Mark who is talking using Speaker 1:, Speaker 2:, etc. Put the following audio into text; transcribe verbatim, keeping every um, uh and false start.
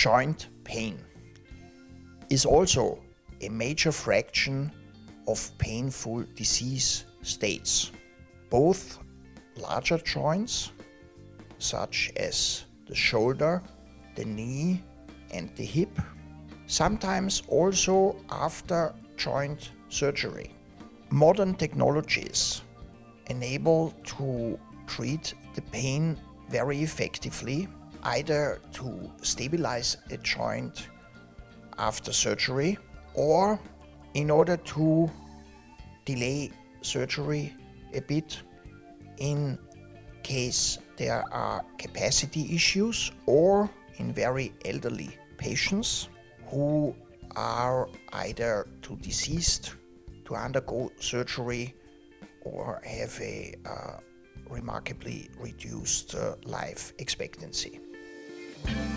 Speaker 1: Joint pain is also a major fraction of painful disease states. Both larger joints, such as the shoulder, the knee, and the hip, sometimes also after joint surgery. Modern technologies enable to treat the pain very effectively, either to stabilize a joint after surgery or in order to delay surgery a bit in case there are capacity issues or in very elderly patients who are either too diseased to undergo surgery or have a uh, remarkably reduced uh, life expectancy.